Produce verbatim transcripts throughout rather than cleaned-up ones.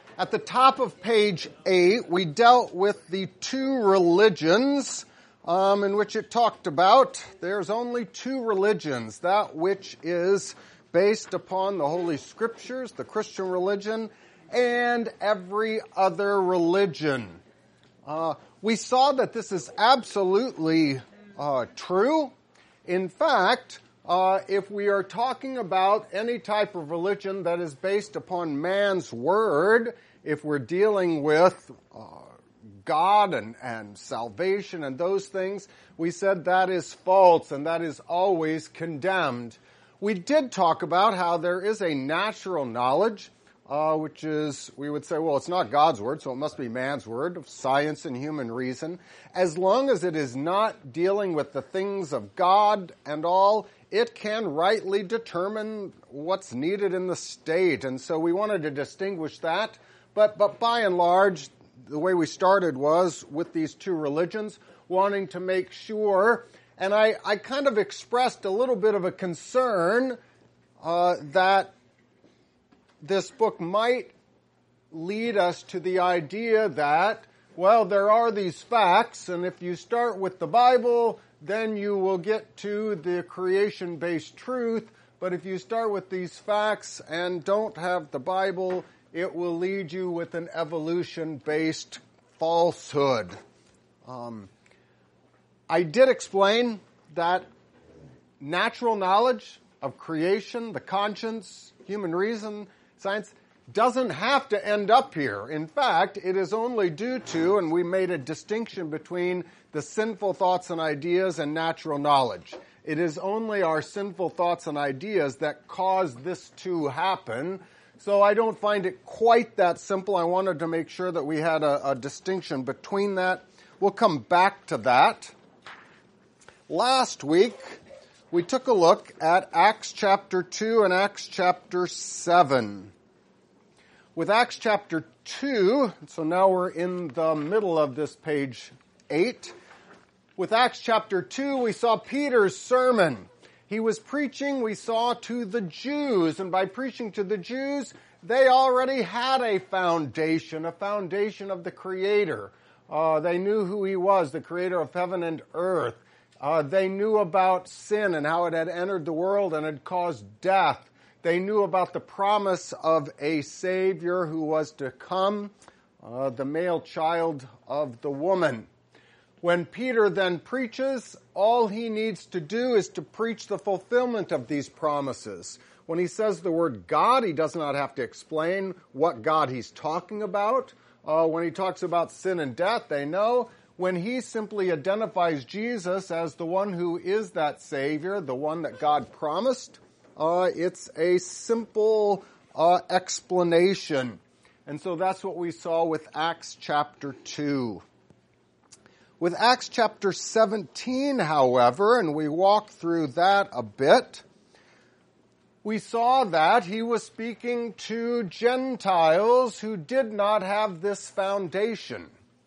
At the top of page eight, we dealt with the two religions um, in which it talked about there's only two religions, that which is based upon the Holy Scriptures, the Christian religion, and every other religion. Uh, we saw that this is absolutely uh, true. In fact, uh, if we are talking about any type of religion that is based upon man's word, if we're dealing with uh, God and, and salvation and those things, we said that is false and that is always condemned. We did talk about how there is a natural knowledge, uh, which is, we would say, well, it's not God's word, so it must be man's word of science and human reason. As long as it is not dealing with the things of God and all, it can rightly determine what's needed in the state. And so we wanted to distinguish that. But, but by and large, the way we started was with these two religions, wanting to make sure, and I, I kind of expressed a little bit of a concern uh, that this book might lead us to the idea that, well, there are these facts, and if you start with the Bible, then you will get to the creation-based truth. But if you start with these facts and don't have the Bible, it will lead you with an evolution-based falsehood. Um, I did explain that natural knowledge of creation, the conscience, human reason, science, doesn't have to end up here. In fact, it is only due to, and we made a distinction between the sinful thoughts and ideas and natural knowledge. It is only our sinful thoughts and ideas that cause this to happen. So I don't find it quite that simple. I wanted to make sure that we had a, a distinction between that. We'll come back to that. Last week, we took a look at Acts chapter two and Acts chapter seven. With Acts chapter two, so now we're in the middle of this page eight. With Acts chapter two, we saw Peter's sermon. He was preaching, we saw, to the Jews, and by preaching to the Jews, they already had a foundation, a foundation of the Creator. Uh, they knew who He was, the Creator of heaven and earth. Uh, they knew about sin and how it had entered the world and had caused death. They knew about the promise of a Savior who was to come, uh, the male child of the woman. When Peter then preaches, all he needs to do is to preach the fulfillment of these promises. When he says the word God, he does not have to explain what God he's talking about. Uh, when he talks about sin and death, they know. When he simply identifies Jesus as the one who is that Savior, the one that God promised, uh, it's a simple uh, explanation. And so that's what we saw with Acts chapter two. With Acts chapter seventeen, however, and we walked through that a bit, we saw that he was speaking to Gentiles who did not have this foundation.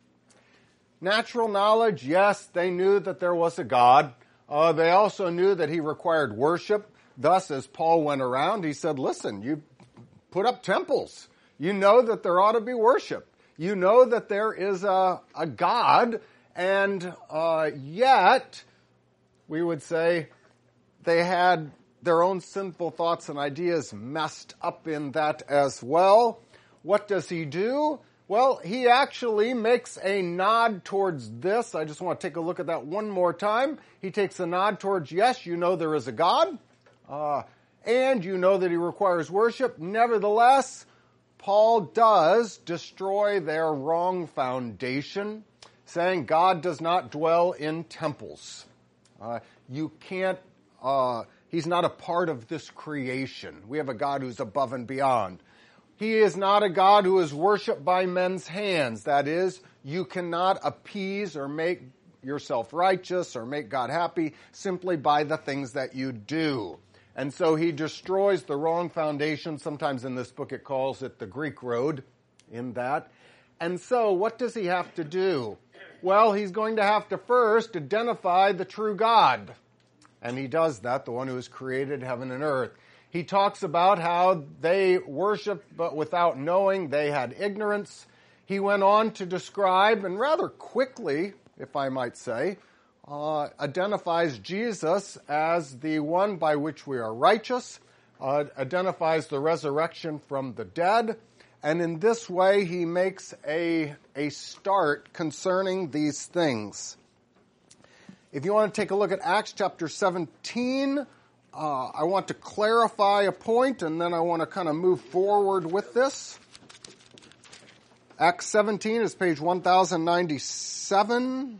Natural knowledge, yes, they knew that there was a God. Uh, they also knew that he required worship. Thus, as Paul went around, he said, listen, you put up temples. You know that there ought to be worship. You know that there is a, a God. And uh, yet, we would say, they had their own sinful thoughts and ideas messed up in that as well. What does he do? Well, he actually makes a nod towards this. I just want to take a look at that one more time. He takes a nod towards, yes, you know there is a God, uh, and you know that he requires worship. Nevertheless, Paul does destroy their wrong foundation, saying God does not dwell in temples. Uh, you can't, uh, he's not a part of this creation. We have a God who's above and beyond. He is not a God who is worshipped by men's hands. That is, you cannot appease or make yourself righteous or make God happy simply by the things that you do. And so he destroys the wrong foundation. Sometimes in this book it calls it the Greek road in that. And so what does he have to do? Well, he's going to have to first identify the true God. And he does that, the one who has created heaven and earth. He talks about how they worshiped but without knowing, they had ignorance. He went on to describe, and rather quickly, if I might say, uh, identifies Jesus as the one by which we are righteous, uh, identifies the resurrection from the dead, and in this way he makes a, a start concerning these things. If you want to take a look at Acts chapter seventeen, Uh, I want to clarify a point, and then I want to kind of move forward with this. Acts seventeen is page one thousand ninety-seven.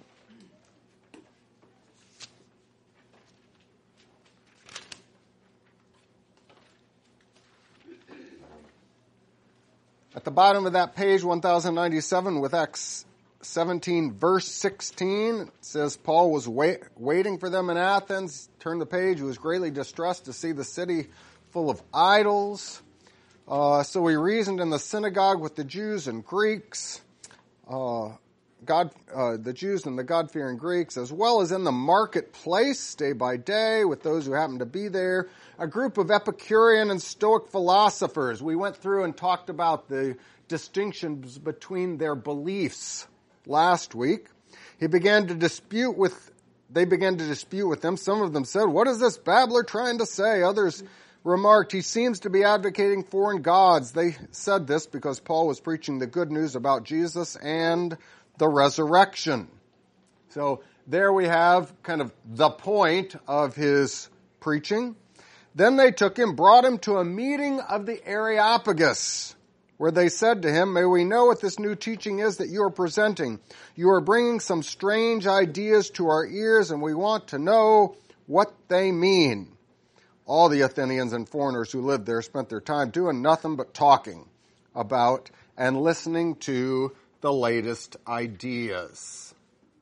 At the bottom of that page, one thousand ninety-seven, with Acts seventeen, verse sixteen, it says, Paul was wait, waiting for them in Athens. Turn the page. He was greatly distressed to see the city full of idols. Uh, so he reasoned in the synagogue with the Jews and Greeks, uh, God, uh, the Jews and the God-fearing Greeks, as well as in the marketplace, day by day, with those who happened to be there. A group of Epicurean and Stoic philosophers. We went through and talked about the distinctions between their beliefs last week. He began to dispute with, they began to dispute with them. Some of them said, "What is this babbler trying to say?" Others remarked, "He seems to be advocating foreign gods." They said this because Paul was preaching the good news about Jesus and the resurrection. So there we have kind of the point of his preaching. Then they took him, brought him to a meeting of the Areopagus, where they said to him, "May we know what this new teaching is that you are presenting? You are bringing some strange ideas to our ears, and we want to know what they mean." All the Athenians and foreigners who lived there spent their time doing nothing but talking about and listening to the latest ideas.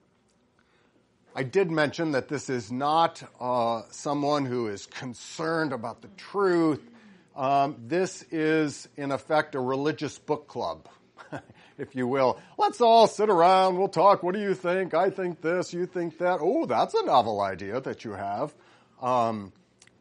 I did mention that this is not uh, someone who is concerned about the truth. Um, this is, in effect, a religious book club, if you will. Let's all sit around. We'll talk. What do you think? I think this. You think that. Oh, that's a novel idea that you have. Um,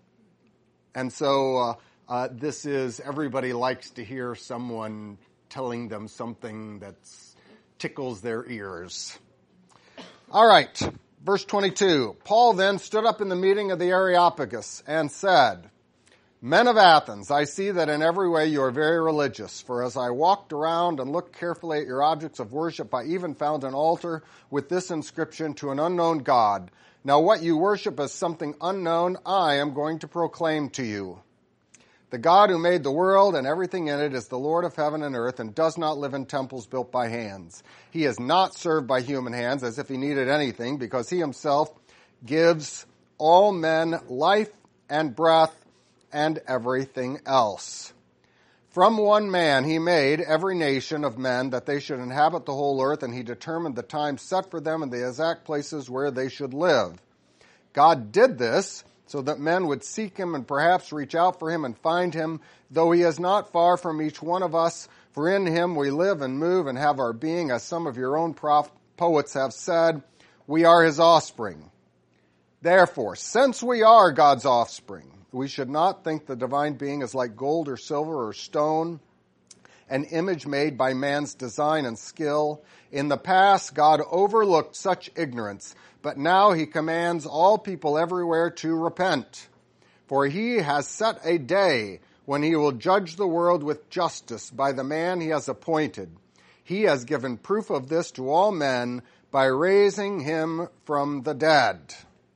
and so uh, uh, this is, everybody likes to hear someone telling them something that tickles their ears. All right, verse twenty-two. Paul then stood up in the meeting of the Areopagus and said, "Men of Athens, I see that in every way you are very religious. For as I walked around and looked carefully at your objects of worship, I even found an altar with this inscription, 'To an unknown God.' Now what you worship as something unknown, I am going to proclaim to you. The God who made the world and everything in it is the Lord of heaven and earth and does not live in temples built by hands. He is not served by human hands as if he needed anything, because he himself gives all men life and breath and everything else. From one man he made every nation of men that they should inhabit the whole earth, and he determined the time set for them and the exact places where they should live. God did this so that men would seek him and perhaps reach out for him and find him, though he is not far from each one of us, for in him we live and move and have our being, as some of your own prof- poets have said, we are his offspring. Therefore, since we are God's offspring, we should not think the divine being is like gold or silver or stone, an image made by man's design and skill. In the past, God overlooked such ignorance, but now he commands all people everywhere to repent. For he has set a day when he will judge the world with justice by the man he has appointed. He has given proof of this to all men by raising him from the dead."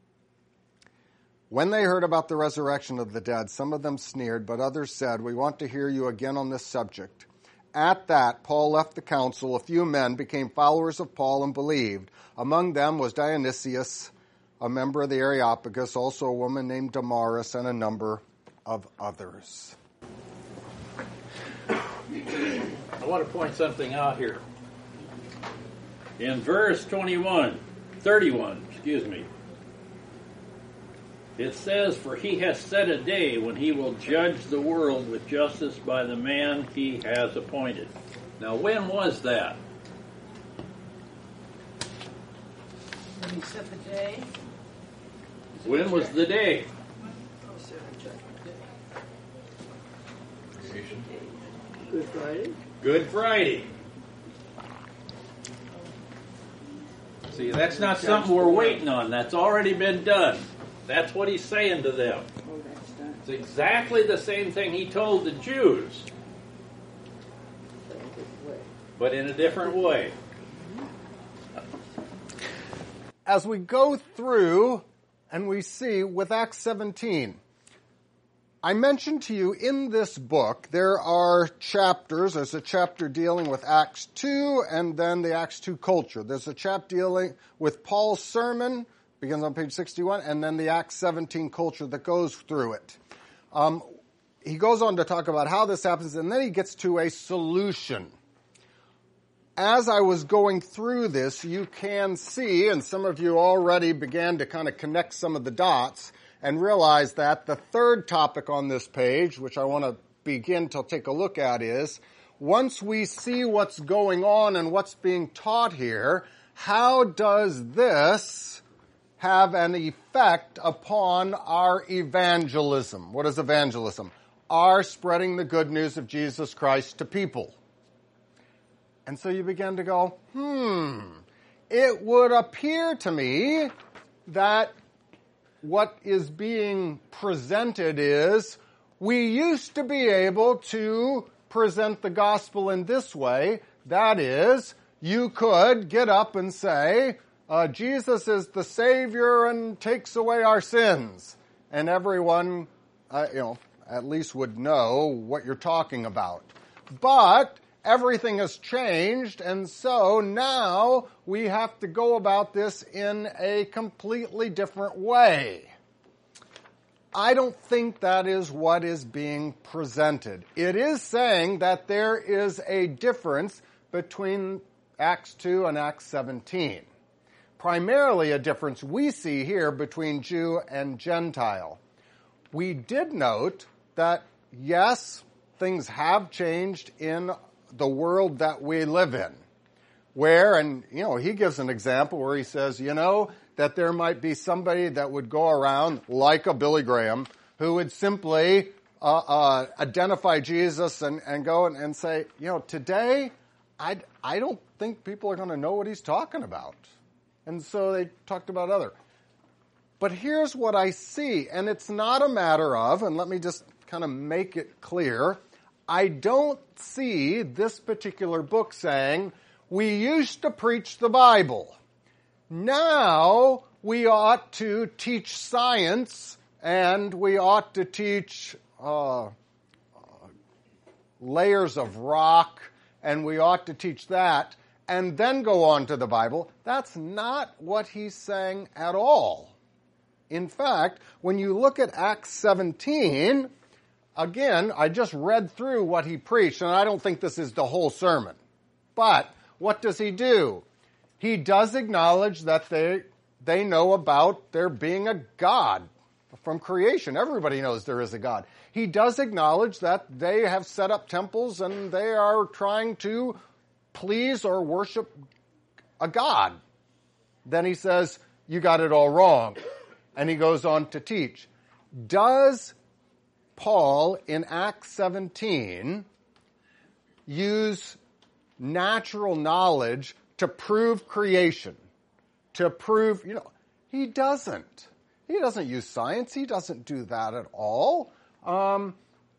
When they heard about the resurrection of the dead, some of them sneered, but others said, "We want to hear you again on this subject." At that, Paul left the council. A few men became followers of Paul and believed. Among them was Dionysius, a member of the Areopagus, also a woman named Damaris, and a number of others. I want to point something out here. In verse twenty-one, thirty-one, excuse me, it says, "For he has set a day when he will judge the world with justice by the man he has appointed." Now, when was that? When he set the day? When was the day? occasion? Good Friday. Good Friday. See, that's not something we're waiting on. That's already been done. That's what he's saying to them. Oh, that's done. It's exactly the same thing he told the Jews, But in a good way. but in a different way. As we go through and we see with Acts seventeen, I mentioned to you in this book there are chapters. There's a chapter dealing with Acts two and then the Acts two culture. There's a chapter dealing with Paul's sermon, begins on page sixty-one, and then the Acts seventeen culture that goes through it. Um, he goes on to talk about how this happens, and then he gets to a solution. As I was going through this, you can see, and some of you already began to kind of connect some of the dots and realize that the third topic on this page, which I want to begin to take a look at, is once we see what's going on and what's being taught here, how does this have an effect upon our evangelism? What is evangelism? Our spreading the good news of Jesus Christ to people. And so you begin to go, hmm, it would appear to me that what is being presented is we used to be able to present the gospel in this way. That is, you could get up and say, uh, Jesus is the Savior and takes away our sins. And everyone, uh, you know, at least would know what you're talking about. But everything has changed, and so now we have to go about this in a completely different way. I don't think that is what is being presented. It is saying that there is a difference between Acts two and Acts seventeen. Primarily a difference we see here between Jew and Gentile. We did note that, yes, things have changed in the world that we live in, where, and, you know, he gives an example where he says, you know, that there might be somebody that would go around, like a Billy Graham, who would simply uh, uh, identify Jesus and, and go and, and say, you know, today, I, I don't think people are going to know what he's talking about. And so they talked about other. But here's what I see, and it's not a matter of, and let me just kind of make it clear, I don't see this particular book saying, we used to preach the Bible. Now we ought to teach science and we ought to teach uh, uh, layers of rock and we ought to teach that and then go on to the Bible. That's not what he's saying at all. In fact, when you look at Acts seventeen, again, I just read through what he preached, and I don't think this is the whole sermon. But what does he do? He does acknowledge that they they know about there being a God from creation. Everybody knows there is a God. He does acknowledge that they have set up temples and they are trying to please or worship a God. Then he says, you got it all wrong. And he goes on to teach. Does Paul in Acts seventeen use natural knowledge to prove creation? To prove, you know, he doesn't. He doesn't use science. He doesn't do that at all. Um,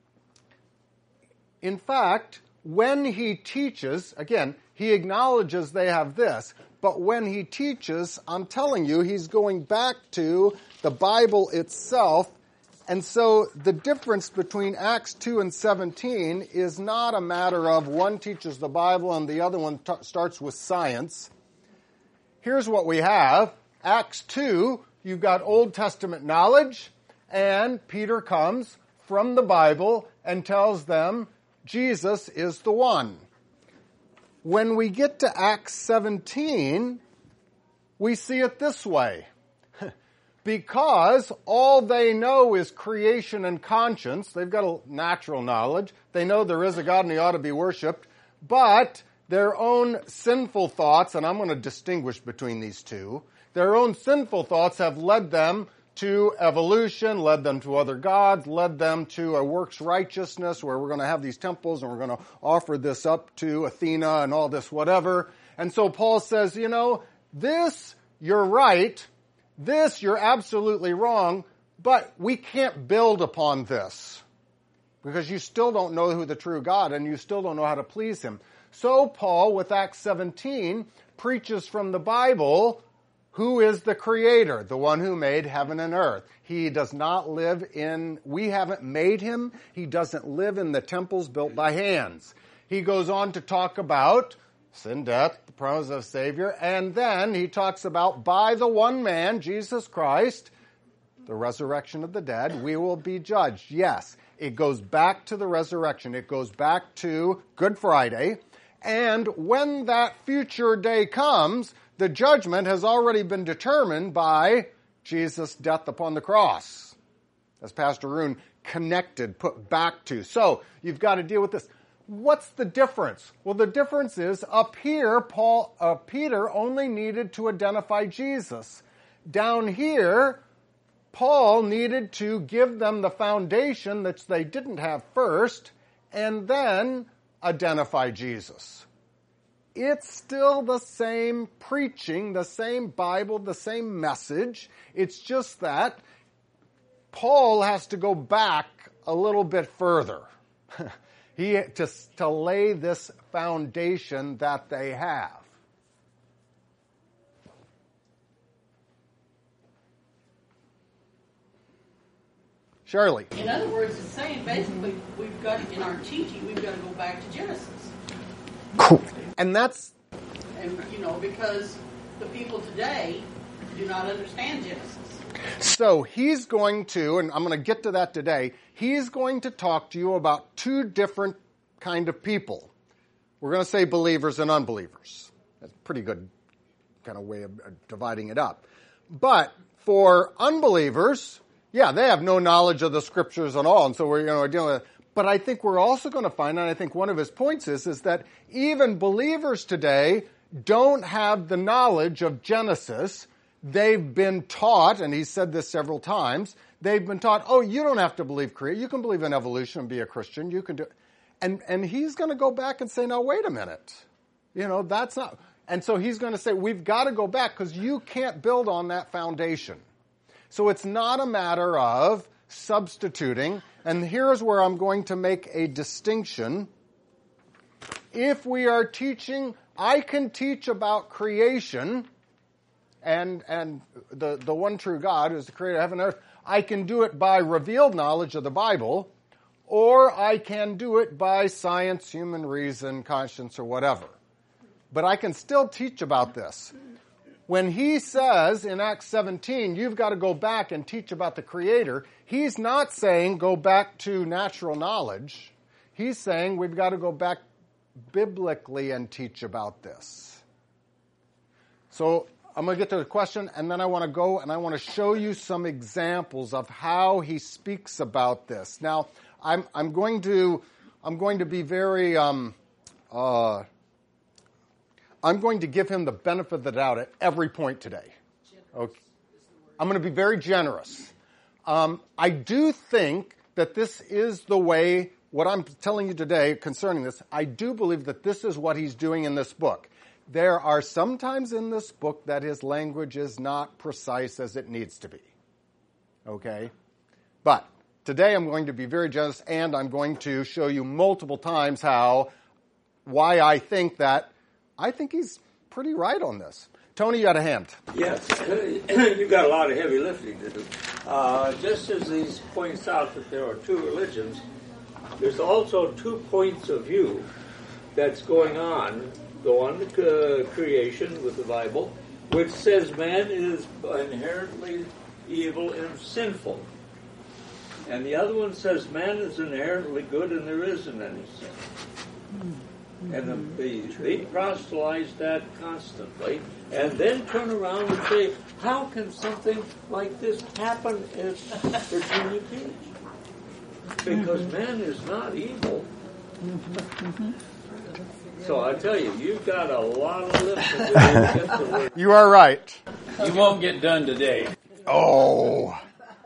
in fact, when he teaches, again, he acknowledges they have this, but when he teaches, I'm telling you, he's going back to the Bible itself. And so the difference between Acts two and seventeen is not a matter of one teaches the Bible and the other one t- starts with science. Here's what we have. Acts two, you've got Old Testament knowledge, and Peter comes from the Bible and tells them Jesus is the one. When we get to Acts seventeen, we see it this way. Because all they know is creation and conscience. They've got a natural knowledge. They know there is a God and he ought to be worshipped. But their own sinful thoughts, and I'm going to distinguish between these two, their own sinful thoughts have led them to evolution, led them to other gods, led them to a works righteousness where we're going to have these temples and we're going to offer this up to Athena and all this whatever. And so Paul says, you know, this, you're right. This, you're absolutely wrong. But we can't build upon this because you still don't know who the true God and you still don't know how to please him. So Paul, with Acts seventeen, preaches from the Bible who is the Creator, the one who made heaven and earth. He does not live in, we haven't made him. He doesn't live in the temples built by hands. He goes on to talk about sin, death, the promise of Savior, and then he talks about by the one man, Jesus Christ, the resurrection of the dead, we will be judged. Yes, it goes back to the resurrection. It goes back to Good Friday. And when that future day comes, the judgment has already been determined by Jesus' death upon the cross, as Pastor Roon connected, put back to. So you've got to deal with this. What's the difference? Well, the difference is up here, Paul, uh, Peter only needed to identify Jesus. Down here, Paul needed to give them the foundation that they didn't have first, and then identify Jesus. It's still the same preaching, the same Bible, the same message. It's just that Paul has to go back a little bit further he to, to lay this foundation that they have. Shirley. In other words, it's saying basically we've got, in our teaching, we've got to go back to Genesis. Cool. And that's... And, you know, because the people today do not understand Genesis. So he's going to, and I'm going to get to that today, he's going to talk to you about two different kind of people. We're going to say believers and unbelievers. That's a pretty good kind of way of dividing it up. But for unbelievers, yeah, they have no knowledge of the scriptures at all, and so we're, you know, we're dealing with it. But I think we're also going to find, and I think one of his points is, is that even believers today don't have the knowledge of Genesis. They've been taught, and he's said this several times, they've been taught, oh, you don't have to believe creation. You can believe in evolution and be a Christian. You can do, and and he's going to go back and say, now, wait a minute. You know, that's not, and so he's going to say, we've got to go back because you can't build on that foundation. So it's not a matter of substituting. And here's where I'm going to make a distinction. If we are teaching, I can teach about creation and and the, the one true God who is the creator of heaven and earth. I can do it by revealed knowledge of the Bible, or I can do it by science, human reason, conscience, or whatever. But I can still teach about this. When he says in Acts seventeen, you've got to go back and teach about the Creator, he's not saying go back to natural knowledge. He's saying we've got to go back biblically and teach about this. So I'm going to get to the question, and then I want to go and I want to show you some examples of how he speaks about this. Now, I'm I'm going to I'm going to be very um, uh, I'm going to give him the benefit of the doubt at every point today. Okay. I'm going to be very generous. Um, I do think that this is the way, what I'm telling you today concerning this, I do believe that this is what he's doing in this book. There are some times in this book that his language is not precise as it needs to be. Okay? But today I'm going to be very generous, and I'm going to show you multiple times how, why I think that I think he's pretty right on this. Tony, you got a hand. Yes, you've got a lot of heavy lifting to do. Uh, just as these points out that there are two religions, there's also two points of view that's going on. The one, uh, creation with the Bible, which says man is inherently evil and sinful. And the other one says man is inherently good and there isn't any sin. And the, the, they proselytize that constantly, and then turn around and say, how can something like this happen as Virginia teach? Because man is not evil. So I tell you, you've got a lot of lifting to do to get the word. You are right. You won't get done today. Oh.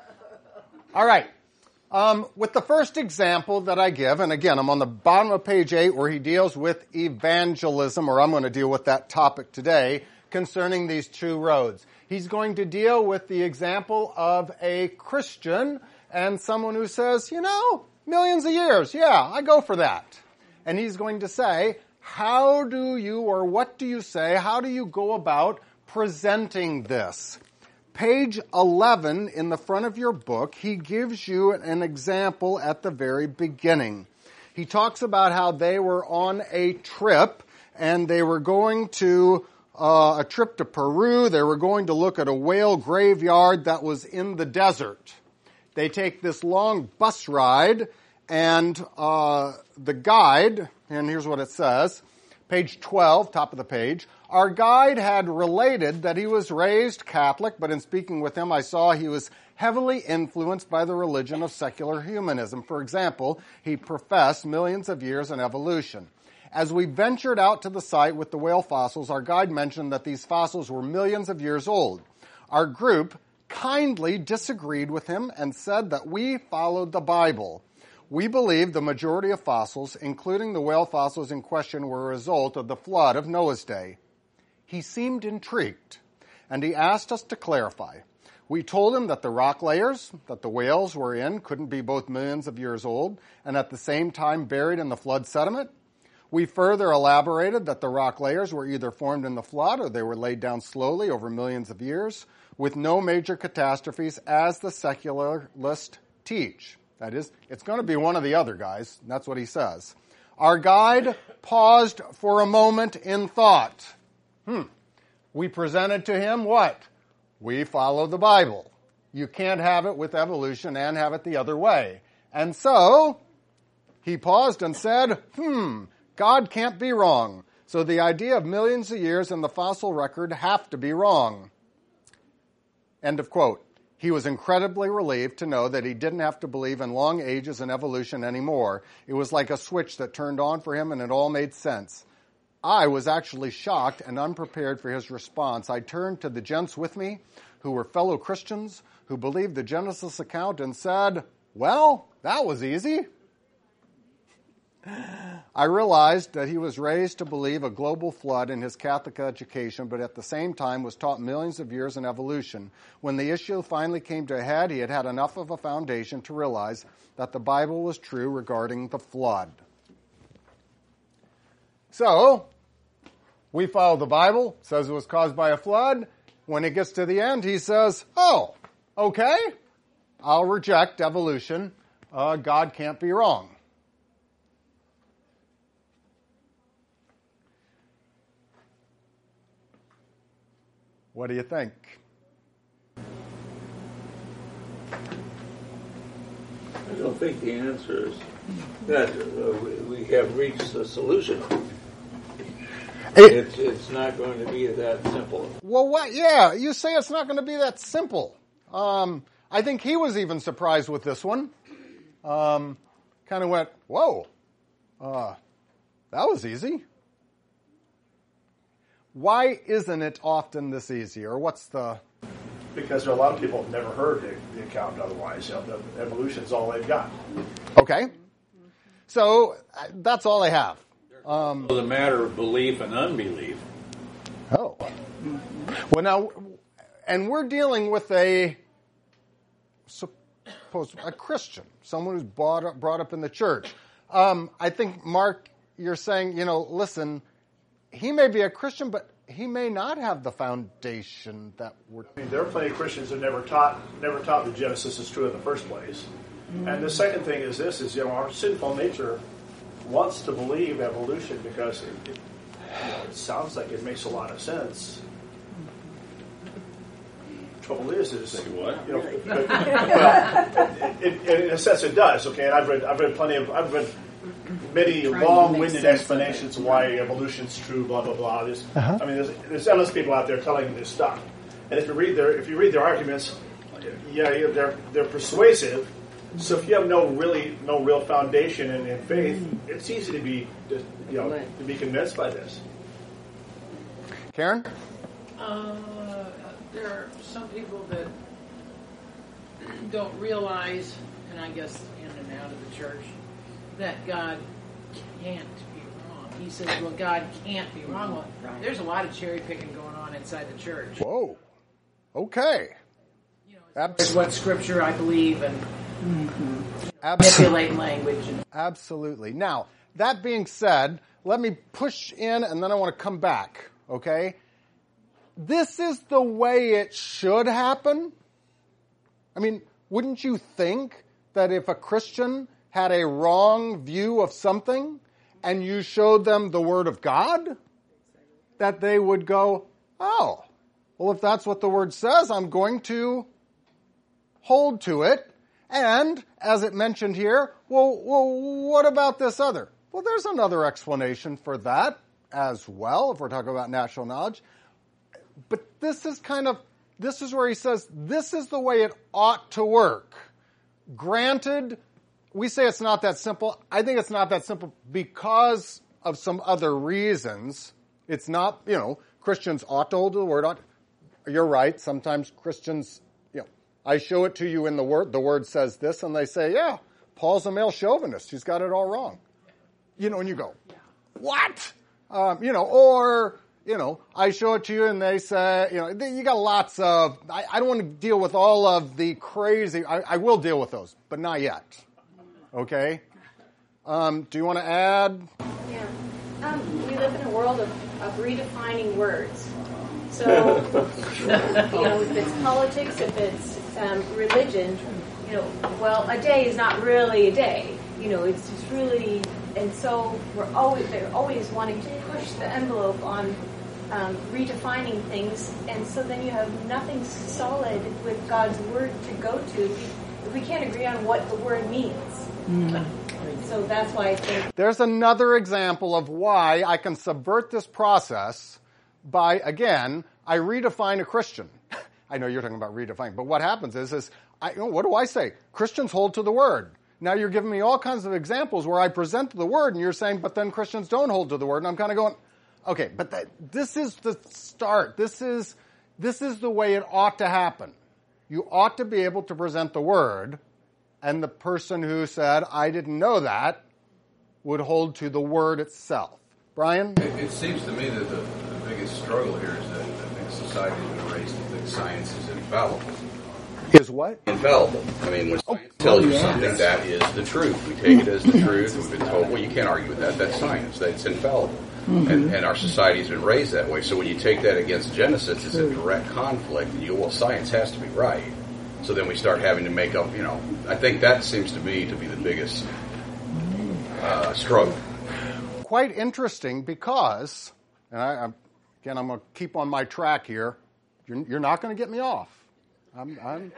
All right. Um, with the first example that I give, and again, I'm on the bottom of page eight where he deals with evangelism, or I'm going to deal with that topic today concerning these two roads. He's going to deal with the example of a Christian and someone who says, you know, millions of years, yeah, I go for that. And he's going to say, how do you, or what do you say, how do you go about presenting this? Page eleven in the front of your book, he gives you an example at the very beginning. He talks about how they were on a trip and they were going to uh, a trip to Peru. They were going to look at a whale graveyard that was in the desert. They take this long bus ride and uh, the guide, and here's what it says, page twelve, top of the page, our guide had related that he was raised Catholic, but in speaking with him, I saw he was heavily influenced by the religion of secular humanism. For example, he professed millions of years in evolution. As we ventured out to the site with the whale fossils, our guide mentioned that these fossils were millions of years old. Our group kindly disagreed with him and said that we followed the Bible. We believe the majority of fossils, including the whale fossils in question, were a result of the flood of Noah's day. He seemed intrigued, and he asked us to clarify. We told him that the rock layers that the whales were in couldn't be both millions of years old and at the same time buried in the flood sediment. We further elaborated that the rock layers were either formed in the flood or they were laid down slowly over millions of years with no major catastrophes as the secularists teach. That is, it's going to be one of the other guys. That's what he says. Our guide paused for a moment in thought. Hmm. We presented to him what? We follow the Bible. You can't have it with evolution and have it the other way. And so, he paused and said, hmm, God can't be wrong. So the idea of millions of years in the fossil record have to be wrong. End of quote. He was incredibly relieved to know that he didn't have to believe in long ages and evolution anymore. It was like a switch that turned on for him and it all made sense. I was actually shocked and unprepared for his response. I turned to the gents with me, who were fellow Christians, who believed the Genesis account and said, well, that was easy. I realized that he was raised to believe a global flood in his Catholic education, but at the same time was taught millions of years in evolution. When the issue finally came to a head, he had had enough of a foundation to realize that the Bible was true regarding the flood. So, we follow the Bible, says it was caused by a flood. When it gets to the end, he says, oh, okay, I'll reject evolution. Uh, God can't be wrong. What do you think? I don't think the answer is that uh, we have reached the solution. It, it's, it's not going to be that simple. Well, what? Yeah, you say it's not going to be that simple. Um, I think he was even surprised with this one. Um, kind of went, whoa, uh, that was easy. Why isn't it often this easy? Or what's the... Because there are a lot of people who have never heard the, the account otherwise. You know, the evolution is all they've got. Okay. So uh, that's all they have. Um, It's a matter of belief and unbelief. Oh. Well, now, and we're dealing with a, suppose, a Christian, someone who's brought up, brought up in the church. Um, I think, Mark, you're saying, you know, listen, he may be a Christian, but he may not have the foundation that we're... I mean, there are plenty of Christians that never taught never taught that Genesis is true in the first place. Mm-hmm. And the second thing is this, is, you know, our sinful nature wants to believe evolution because it, it, you know, it sounds like it makes a lot of sense. Trouble is, is Say what? you know, but, well, it, it, in a sense, it does. Okay, and I've read, I've read plenty of, I've read many long-winded explanations of why evolution's true. Blah blah blah. There's, uh-huh. I mean, there's, there's endless people out there telling this stuff, and if you read their, if you read their arguments, yeah, they're they're persuasive. So if you have no really no real foundation in, in faith, it's easy to be, you know, to be convinced by this. Karen? Uh, there are some people that don't realize, and I guess in and out of the church, that God can't be wrong. He says, well, God can't be wrong. Well, there's a lot of cherry picking going on inside the church. Whoa. Okay. You know, it's what scripture I believe and Absolutely. manipulate language. And, Absolutely. Now, that being said, let me push in and then I want to come back, okay? This is the way it should happen. I mean, wouldn't you think that if a Christian had a wrong view of something and you showed them the Word of God, that they would go, oh, well, if that's what the Word says, I'm going to hold to it. And, as it mentioned here, well, well, what about this other? Well, there's another explanation for that as well, if we're talking about natural knowledge. But this is kind of, this is where he says, this is the way it ought to work. Granted, we say it's not that simple. I think it's not that simple because of some other reasons. It's not, you know, Christians ought to hold to the Word. Ought, you're right. Sometimes Christians, you know, I show it to you in the Word. The Word says this, and they say, yeah, Paul's a male chauvinist. He's got it all wrong. You know, and you go, what? Um, you know, or, you know, I show it to you and they say, you know, you got lots of, I, I don't want to deal with all of the crazy, I, I will deal with those, but not yet. Okay? Um, do you want to add? Yeah. Um, we live in a world of, of redefining words. So, you know, if it's politics, if it's um, religion, you know, well, a day is not really a day. You know, it's just really, and so we're always, they're always wanting to push the envelope on um, redefining things, and so then you have nothing solid with God's Word to go to if we can't agree on what the Word means. Mm. So that's why I think... There's another example of why I can subvert this process by, again, I redefine a Christian. I know you're talking about redefining, but what happens is, is I, you know, what do I say? Christians hold to the Word. Now you're giving me all kinds of examples where I present the Word and you're saying, but then Christians don't hold to the Word. And I'm kind of going, okay, but that, this is the start. This is, this is the way it ought to happen. You ought to be able to present the Word, and the person who said, I didn't know that, would hold to the Word itself. Brian? It, it seems to me that the, the biggest struggle here is that I think society has been raised to think science is infallible. Is what? Infallible. I mean, when science tells you something, that is the truth. We take it as the truth. We've been told, well, you can't argue with that. That's science. That's infallible. Mm-hmm. And, and our society's been raised that way. So when you take that against Genesis, it's a direct conflict. And you go, well, science has to be right. So then we start having to make up, you know, I think that seems to me to be the biggest uh, struggle. Quite interesting because, and I, I'm, again, I'm going to keep on my track here. You're, you're not going to get me off. I'm, I'm,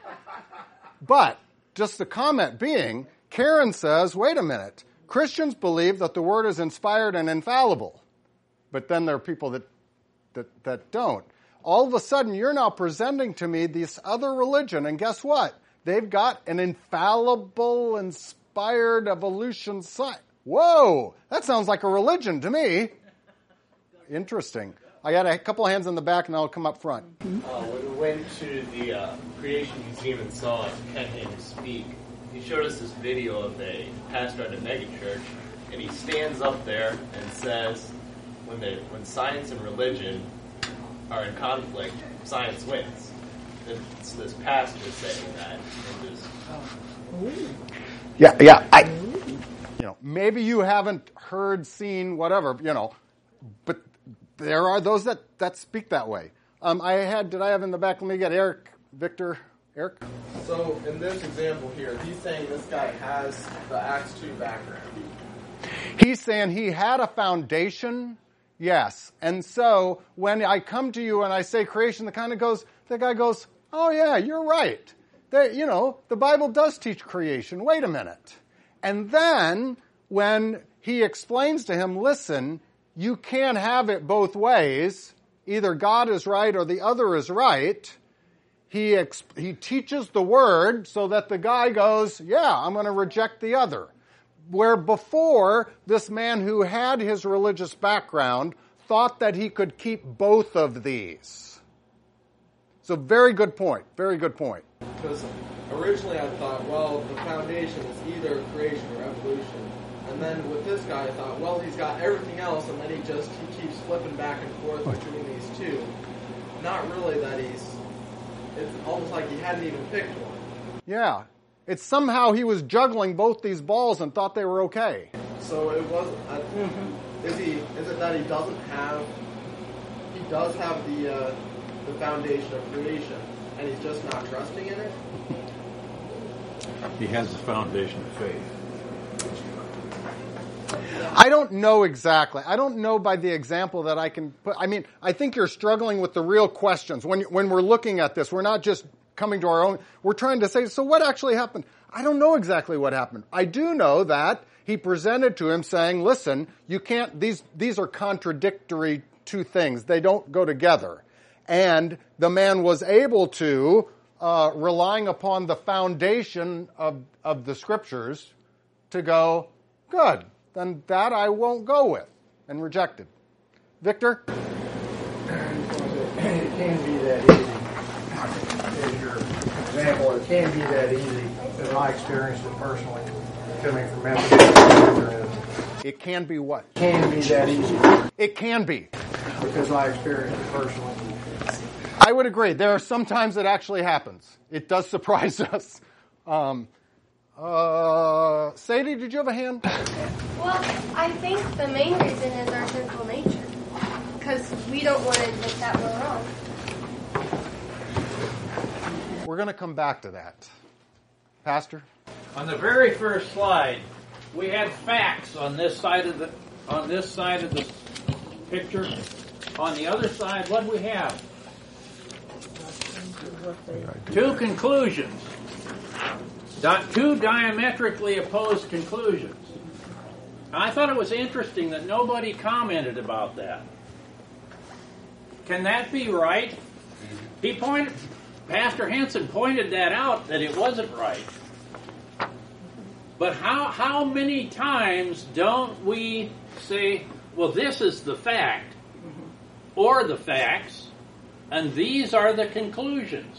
but just the comment being, Karen says, wait a minute, Christians believe that the Word is inspired and infallible, but then there are people that that, that don't. All of a sudden, you're now presenting to me this other religion, and guess what? They've got an infallible, inspired evolution science. Whoa, that sounds like a religion to me. Interesting. I got a couple of hands in the back, and I'll come up front. Uh, when we went to the uh, Creation Museum and saw Ken Ham speak, he showed us this video of a pastor at a megachurch, and he stands up there and says, when they, when science and religion are in conflict, science wins. It's this pastor saying that. And just, yeah, yeah. I, you know, maybe you haven't heard, seen, whatever, you know, but there are those that, that speak that way. Um, I had, did I have in the back, let me get Eric, Victor, Eric? So in this example here, he's saying this guy has the Acts two background. He's saying he had a foundation, yes. And so when I come to you and I say creation, the kind of goes, the guy goes, oh yeah, you're right. They, you know, the Bible does teach creation. Wait a minute. And then when he explains to him, listen, you can't have it both ways. Either God is right or the other is right. He exp- he teaches the Word so that the guy goes, yeah, I'm going to reject the other. Where before, this man who had his religious background thought that he could keep both of these. So very good point. Very good point. Because originally I thought, well, the foundation is either creation or evolution. And then with this guy, I thought, well, he's got everything else, and then he just he keeps flipping back and forth between these two. Not really that he's. It's almost like he hadn't even picked one. Yeah. It's somehow he was juggling both these balls and thought they were okay. So it wasn't. Uh, mm-hmm. Is he? Is it that he doesn't have? He does have the uh, the foundation of creation, and he's just not trusting in it. He has the foundation of faith. I don't know exactly. I don't know by the example that I can put. I mean, I think you're struggling with the real questions. When when we're looking at this, we're not just coming to our own. We're trying to say, so what actually happened? I don't know exactly what happened. I do know that he presented to him saying, listen, you can't, these, these are contradictory two things. They don't go together. And the man was able to, uh, relying upon the foundation of, of the scriptures, to go, good, then that I won't go with, and rejected. Victor? It can be that easy. As your example, it can be that easy, as I experienced it personally, coming from Methodism. It can be what? It can be that easy. It can be. Because I experienced it personally. I would agree. There are some times it actually happens. It does surprise us. Um, uh, Sadie, did you have a hand? Well, I think the main reason is our sinful nature. Because we don't want to admit that we're wrong. We're going to come back to that. Pastor? On the very first slide, we had facts on this side of the on this side of the picture. On the other side, what do we have? Two conclusions. Two diametrically opposed conclusions. I thought it was interesting that nobody commented about that. Can that be right? He pointed, Pastor Hansen pointed that out, that it wasn't right. But how how many times don't we say, well, this is the fact, or the facts, and these are the conclusions?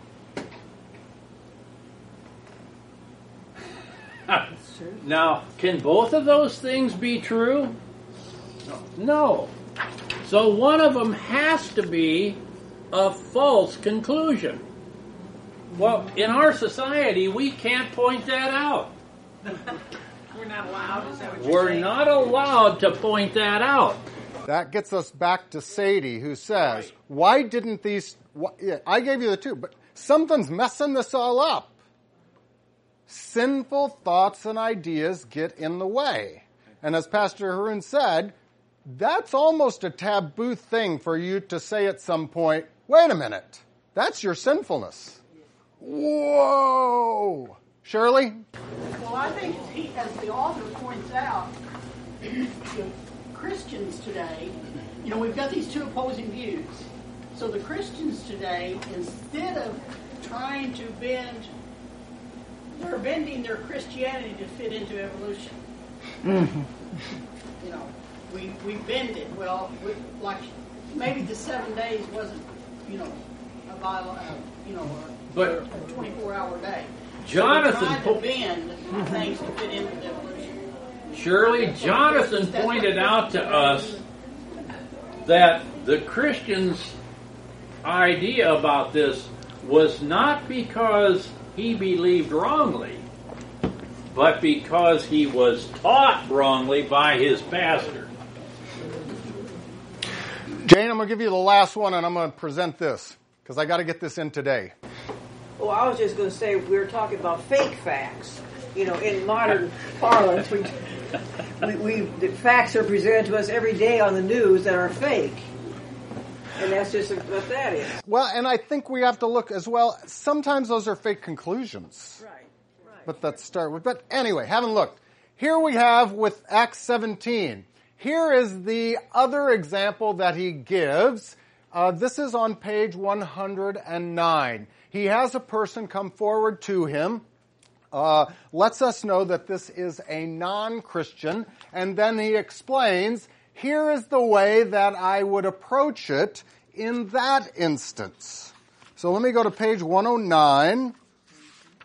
Now, can both of those things be true? No. So one of them has to be a false conclusion. Well, in our society, we can't point that out. We're not allowed, is that what you're We're saying? not allowed to point that out. That gets us back to Sadie, who says, why didn't these... Why, yeah, I gave you the two, but something's messing this all up. Sinful thoughts and ideas get in the way. And as Pastor Haroon said, that's almost a taboo thing for you to say at some point, wait a minute, that's your sinfulness. Whoa! Shirley? Well, I think as, he, as the author points out, Christians today, you know, we've got these two opposing views. So the Christians today, instead of trying to bend, they're bending their Christianity to fit into evolution. Mm-hmm. You know, we we bend it. Well, we, like maybe the seven days wasn't, you know, a violent, uh, you know, a, but a twenty-four hour day. Jonathan so po- to bend things to fit into evolution. Shirley, Jonathan pointed out to us that the Christians' idea about this was not because he believed wrongly, but because he was taught wrongly by his pastor. Jane, I'm going to give you the last one, and I'm going to present this, because I got to get this in today. Well, I was just going to say, we were talking about fake facts. You know, in modern parlance, we, we, we the facts are presented to us every day on the news that are fake. And that's just what that is. Well, and I think we have to look as well. Sometimes those are fake conclusions. Right, right. But let's start with, but anyway, haven't looked. Here we have with Acts seventeen. Here is the other example that he gives. Uh, this is on page one hundred nine. He has a person come forward to him, uh, lets us know that this is a non-Christian, and then he explains, here is the way that I would approach it in that instance. So let me go to page one oh nine.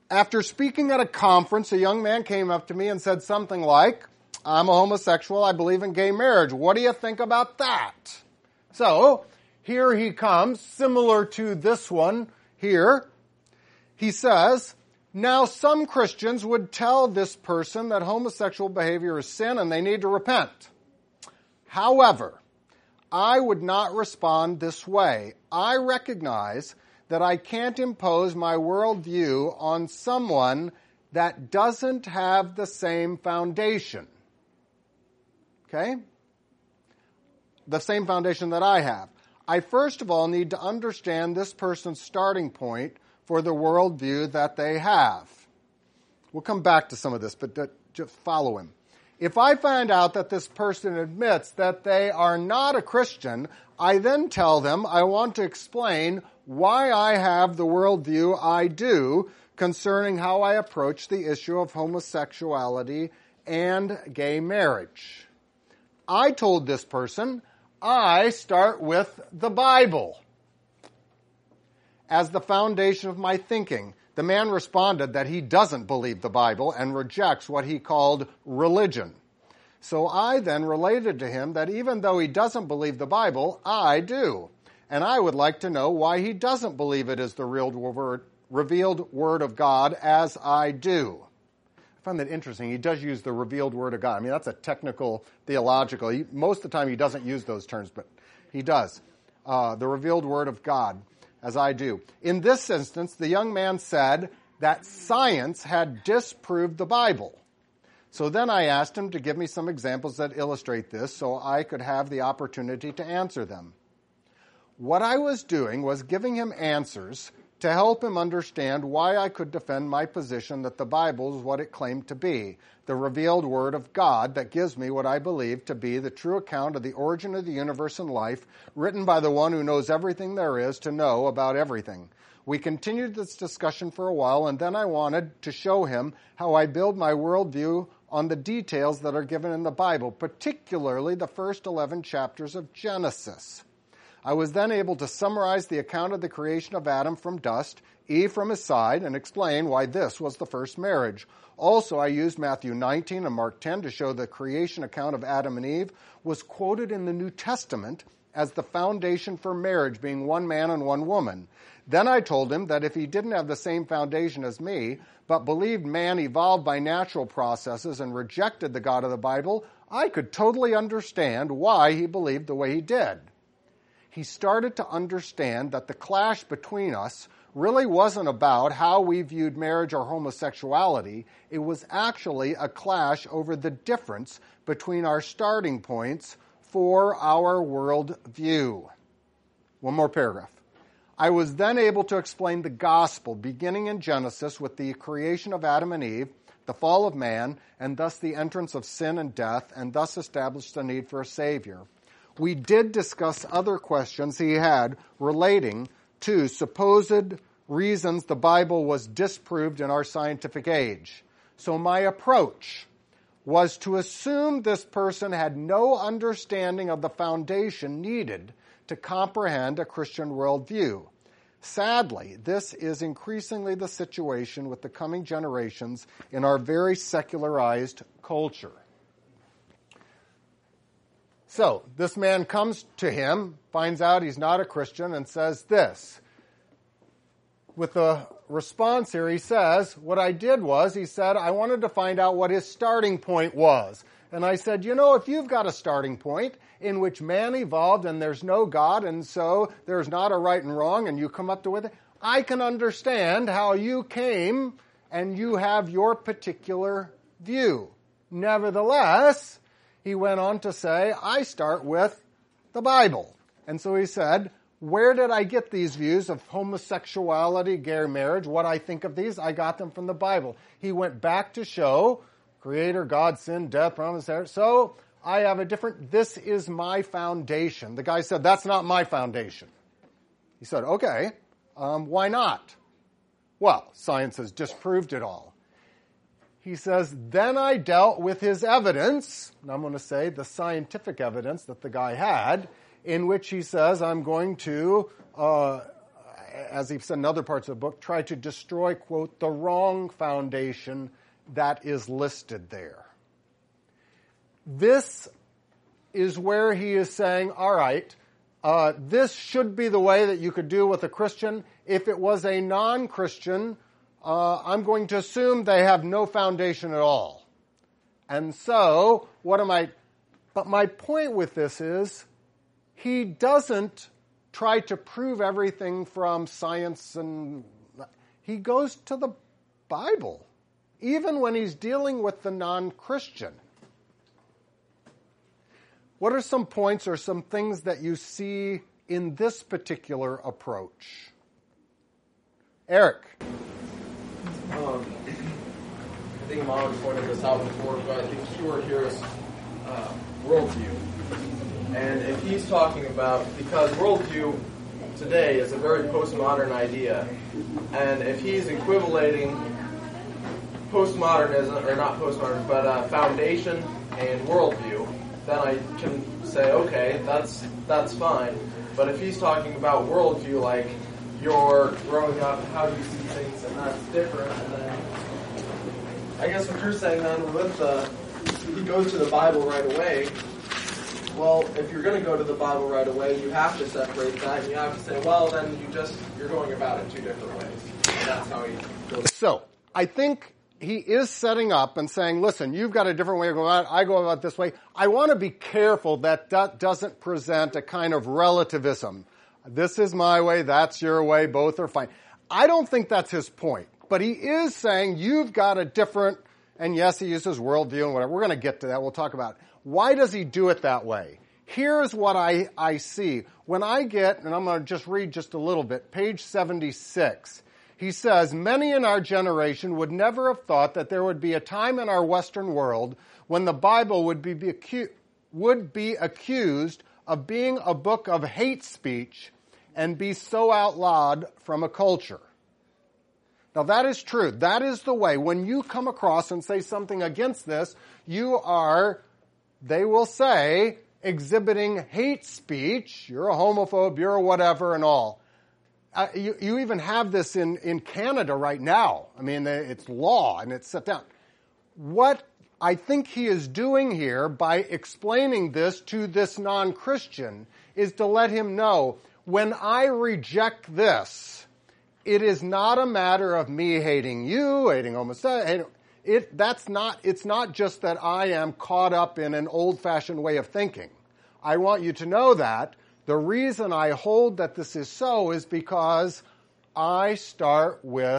after speaking at a conference, a young man came up to me and said something like, I'm a homosexual, I believe in gay marriage. What do you think about that? So, here he comes, similar to this one here. He says, now some Christians would tell this person that homosexual behavior is sin and they need to repent. However, I would not respond this way. I recognize that I can't impose my worldview on someone that doesn't have the same foundation. Okay? The same foundation that I have. I first of all need to understand this person's starting point for the worldview that they have. We'll come back to some of this, but just follow him. If I find out that this person admits that they are not a Christian, I then tell them I want to explain why I have the worldview I do concerning how I approach the issue of homosexuality and gay marriage. I told this person, I start with the Bible as the foundation of my thinking. The man responded that he doesn't believe the Bible and rejects what he called religion. So I then related to him that even though he doesn't believe the Bible, I do. And I would like to know why he doesn't believe it is the real word, revealed Word of God as I do. I find that interesting. He does use the revealed Word of God. I mean, that's a technical, theological. He, most of the time he doesn't use those terms, but he does. Uh, the revealed Word of God as I do. In this instance, the young man said that science had disproved the Bible. So then I asked him to give me some examples that illustrate this so I could have the opportunity to answer them. What I was doing was giving him answers to help him understand why I could defend my position that the Bible is what it claimed to be, the revealed Word of God that gives me what I believe to be the true account of the origin of the universe and life, written by the one who knows everything there is to know about everything. We continued this discussion for a while, and then I wanted to show him how I build my worldview on the details that are given in the Bible, particularly the first eleven chapters of Genesis. I was then able to summarize the account of the creation of Adam from dust, Eve from his side, and explain why this was the first marriage. Also, I used Matthew nineteen and Mark ten to show the creation account of Adam and Eve was quoted in the New Testament as the foundation for marriage, being one man and one woman. Then I told him that if he didn't have the same foundation as me, but believed man evolved by natural processes and rejected the God of the Bible, I could totally understand why he believed the way he did. He started to understand that the clash between us really wasn't about how we viewed marriage or homosexuality. It was actually a clash over the difference between our starting points for our world view. One more paragraph. I was then able to explain the gospel beginning in Genesis with the creation of Adam and Eve, the fall of man, and thus the entrance of sin and death, and thus established the need for a Savior. We did discuss other questions he had relating to supposed reasons the Bible was disproved in our scientific age. So my approach was to assume this person had no understanding of the foundation needed to comprehend a Christian worldview. Sadly, this is increasingly the situation with the coming generations in our very secularized culture. So, this man comes to him, finds out he's not a Christian, and says this. With the response here, he says, what I did was, he said, I wanted to find out what his starting point was. And I said, you know, if you've got a starting point in which man evolved and there's no God and so there's not a right and wrong and you come up to with it, I can understand how you came and you have your particular view. Nevertheless, he went on to say, I start with the Bible. And so he said, where did I get these views of homosexuality, gay marriage, what I think of these? I got them from the Bible. He went back to show Creator, God, sin, death, promise. So I have a different, this is my foundation. The guy said, that's not my foundation. He said, okay, um, why not? Well, science has disproved it all. He says, then I dealt with his evidence, and I'm going to say the scientific evidence that the guy had, in which he says, I'm going to uh, as he said in other parts of the book, try to destroy, quote, the wrong foundation that is listed there. This is where he is saying, all right, uh, this should be the way that you could do with a Christian. If it was a non-Christian, uh, I'm going to assume they have no foundation at all. And so, what am I... But my point with this is, he doesn't try to prove everything from science, and he goes to the Bible, even when he's dealing with the non-Christian. What are some points or some things that you see in this particular approach? Eric. Um, I think Mom pointed this out before, but I think keyword here is uh, worldview. And if he's talking about, because worldview today is a very postmodern idea, and if he's equivalating postmodernism, or not postmodern, but uh, foundation and worldview, then I can say, okay, that's that's fine. But if he's talking about worldview, like you're growing up, how do you see things, and that's different, and then I guess what you're saying then with the, he goes to the Bible right away. Well, if you're going to go to the Bible right away, you have to separate that, and you have to say, well, then you just, you're going about it two different ways. And that's how he goes. So, I think he is setting up and saying, listen, you've got a different way of going about it, I go about it this way. I want to be careful that that doesn't present a kind of relativism. This is my way, that's your way, both are fine. I don't think that's his point. But he is saying you've got a different, and yes, he uses worldview and whatever. We're going to get to that. We'll talk about it. Why does he do it that way? Here's what I, I see. When I get, and I'm going to just read just a little bit, page seventy-six, he says, many in our generation would never have thought that there would be a time in our Western world when the Bible would be, be acu- would be accused of being a book of hate speech and be so outlawed from a culture. Now that is true. That is the way. When you come across and say something against this, you are, they will say, exhibiting hate speech. You're a homophobe, you're a whatever and all. Uh, you, you even have this in, in Canada right now. I mean, it's law and it's set down. What I think he is doing here by explaining this to this non-Christian is to let him know, when I reject this, it is not a matter of me hating you, hating homosexuality. It, that's not, it's not just that I am caught up in an old-fashioned way of thinking. I want you to know that the reason I hold that this is so is because I start with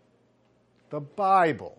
the Bible.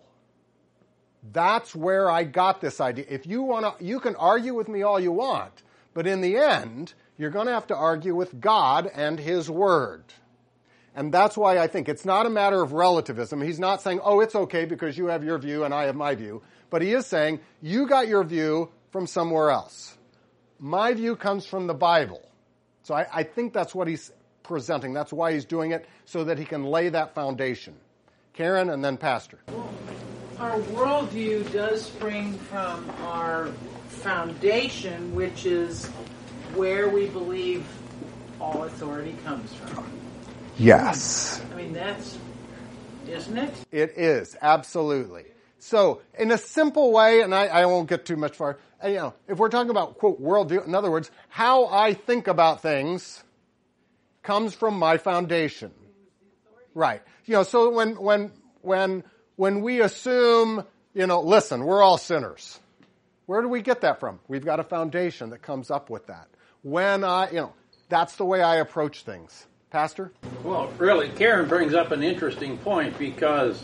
That's where I got this idea. If you want to, you can argue with me all you want, but in the end, you're going to have to argue with God and His Word. And that's why I think it's not a matter of relativism. He's not saying, oh, it's okay because you have your view and I have my view. But he is saying, you got your view from somewhere else. My view comes from the Bible. So I, I think that's what he's presenting. That's why he's doing it, so that he can lay that foundation. Karen and then Pastor. Our worldview does spring from our foundation, which is where we believe all authority comes from. Yes. I mean, that's, isn't it? It is, absolutely. So, in a simple way, and I, I won't get too much far, you know, if we're talking about, quote, worldview, in other words, how I think about things comes from my foundation. Right. You know, so when, when, when, when we assume, you know, listen, we're all sinners. Where do we get that from? We've got a foundation that comes up with that. When I, you know, that's the way I approach things. Pastor? Well, really, Karen brings up an interesting point, because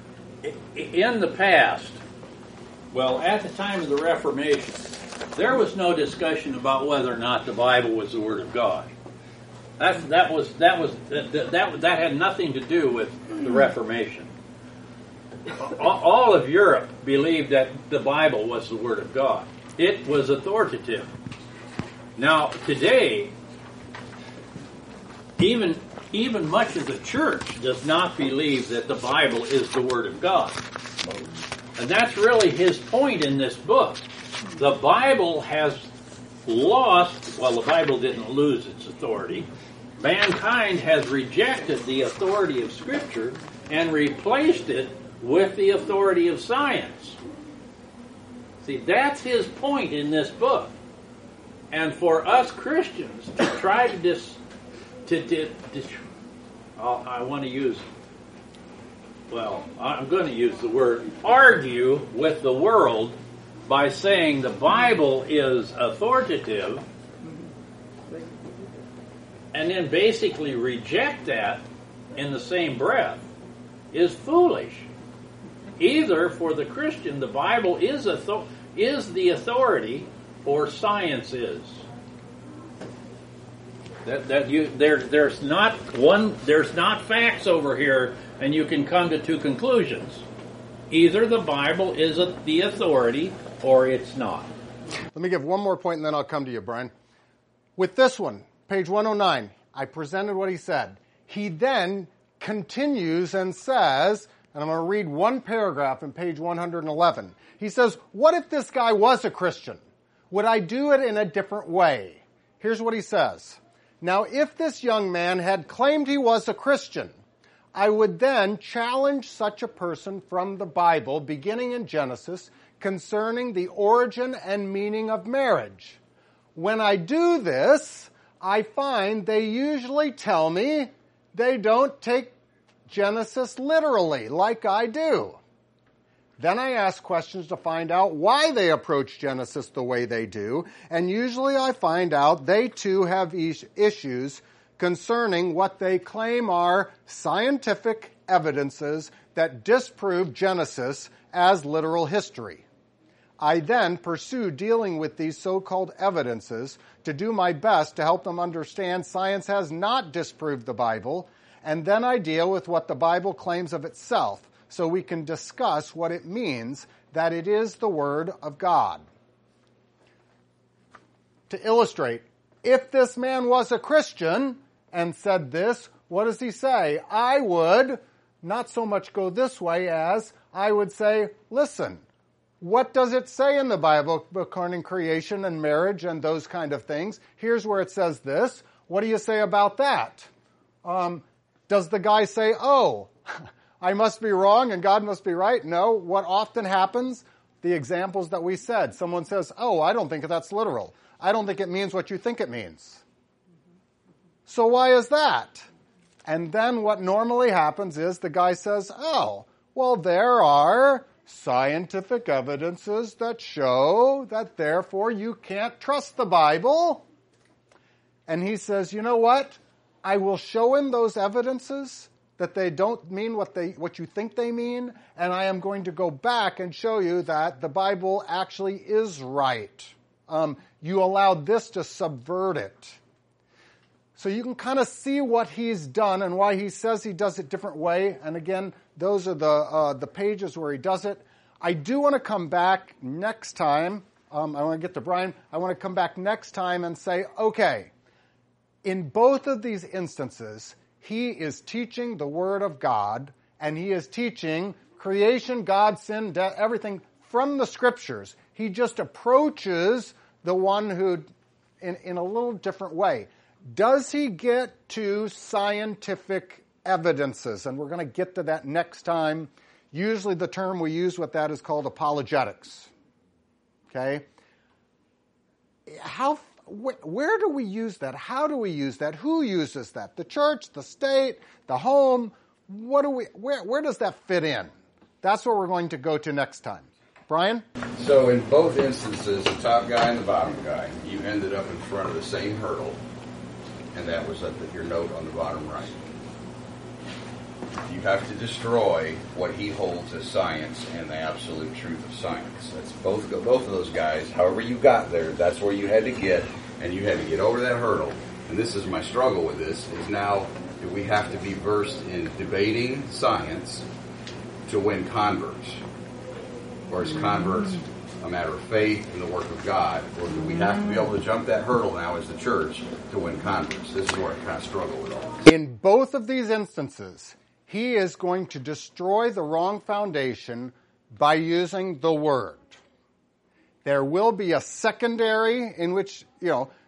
in the past, well, at the time of the Reformation, there was no discussion about whether or not the Bible was the Word of God. That that was that was that that, that had nothing to do with the Reformation. All of Europe believed that the Bible was the Word of God. It was authoritative. Now, today, Even even much of the church does not believe that the Bible is the Word of God. And that's really his point in this book. The Bible has lost, well, the Bible didn't lose its authority, mankind has rejected the authority of Scripture and replaced it with the authority of science. See, that's his point in this book. And for us Christians to try to dis... To, to, dis, oh, I want to use... Well, I'm going to use the word argue with the world by saying the Bible is authoritative and then basically reject that in the same breath is foolish. Either for the Christian, the Bible is author- is the authority, or science is. That that you there there's not one there's not facts over here, and you can come to two conclusions. Either the Bible is a, the authority, or it's not. Let me give one more point, and then I'll come to you, Brian. With this one, page one oh nine, I presented what he said. He then continues and says, and I'm going to read one paragraph in page one eleven. He says, what if this guy was a Christian? Would I do it in a different way? Here's what he says. Now, if this young man had claimed he was a Christian, I would then challenge such a person from the Bible, beginning in Genesis, concerning the origin and meaning of marriage. When I do this, I find they usually tell me they don't take Genesis literally, like I do. Then I ask questions to find out why they approach Genesis the way they do, and usually I find out they too have is- issues concerning what they claim are scientific evidences that disprove Genesis as literal history. I then pursue dealing with these so-called evidences to do my best to help them understand science has not disproved the Bible, and then I deal with what the Bible claims of itself, so we can discuss what it means that it is the Word of God. To illustrate, if this man was a Christian and said this, what does he say? I would not so much go this way as I would say, listen, what does it say in the Bible concerning creation and marriage and those kind of things? Here's where it says this. What do you say about that? Um, does the guy say, oh, I must be wrong and God must be right? No. What often happens, the examples that we said, someone says, oh, I don't think that's literal. I don't think it means what you think it means. So why is that? And then what normally happens is the guy says, oh, well, there are scientific evidences that show that therefore you can't trust the Bible. And he says, you know what? I will show him those evidences that they don't mean what they what you think they mean, and I am going to go back and show you that the Bible actually is right. Um, you allowed this to subvert it. So you can kind of see what he's done and why he says he does it different way. And again, those are the uh, the pages where he does it. I do want to come back next time. Um, I want to get to Brian. I want to come back next time and say, okay, in both of these instances, he is teaching the Word of God, and he is teaching creation, God, sin, death, everything from the Scriptures. He just approaches the one who, in, in a little different way. Does he get to scientific evidences? And we're going to get to that next time. Usually the term we use with that is called apologetics. Okay? How Where, where do we use that? How do we use that? Who uses that? The church, the state, the home? What do we? Where, where does that fit in? That's where we're going to go to next time. Brian? So in both instances, the top guy and the bottom guy, you ended up in front of the same hurdle, and that was at the, your note on the bottom right. You have to destroy what he holds as science and the absolute truth of science. That's both both of those guys. However you got there, that's where you had to get, and you had to get over that hurdle. And this is my struggle with this, is now we have to be versed in debating science to win converts. Or is converts a matter of faith in the work of God? Or do we have to be able to jump that hurdle now as the church to win converts? This is where I kind of struggle with all this. In both of these instances, he is going to destroy the wrong foundation by using the Word. There will be a secondary in which, you know,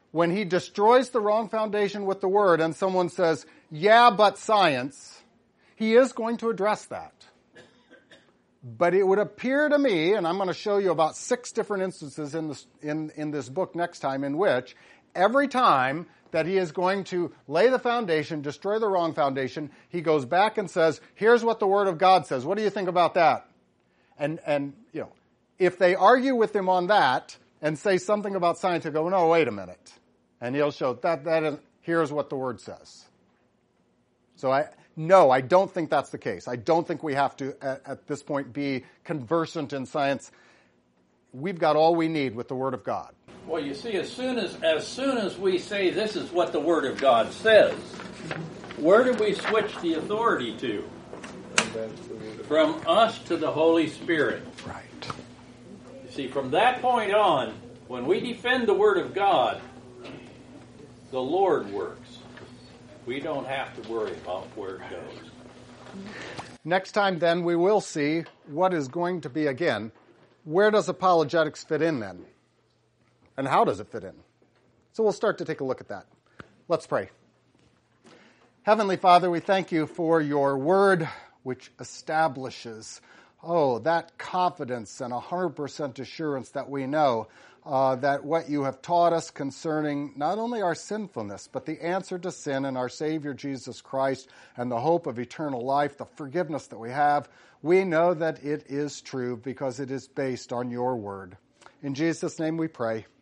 when he destroys the wrong foundation with the word and someone says, yeah, but science, he is going to address that. But it would appear to me, and I'm going to show you about six different instances in this, in, in this book next time, in which every time that he is going to lay the foundation, destroy the wrong foundation, he goes back and says, here's what the Word of God says. What do you think about that? And, and you know, if they argue with him on that and say something about science, he'll go, no, wait a minute. And he'll show that, that is, here's what the Word says. So I, no, I don't think that's the case. I don't think we have to, at, at this point, be conversant in science. We've got all we need with the Word of God. Well, you see, as soon as as soon as we say this is what the Word of God says, where do we switch the authority to? From us to the Holy Spirit. Right. You see, from that point on, when we defend the Word of God, the Lord works. We don't have to worry about where it goes. Next time, then, we will see what is going to be, again, where does apologetics fit in then? And how does it fit in? So we'll start to take a look at that. Let's pray. Heavenly Father, we thank you for your word, which establishes, oh, that confidence and one hundred percent assurance that we know uh, that what you have taught us concerning not only our sinfulness, but the answer to sin in our Savior Jesus Christ and the hope of eternal life, the forgiveness that we have, we know that it is true because it is based on your word. In Jesus' name we pray.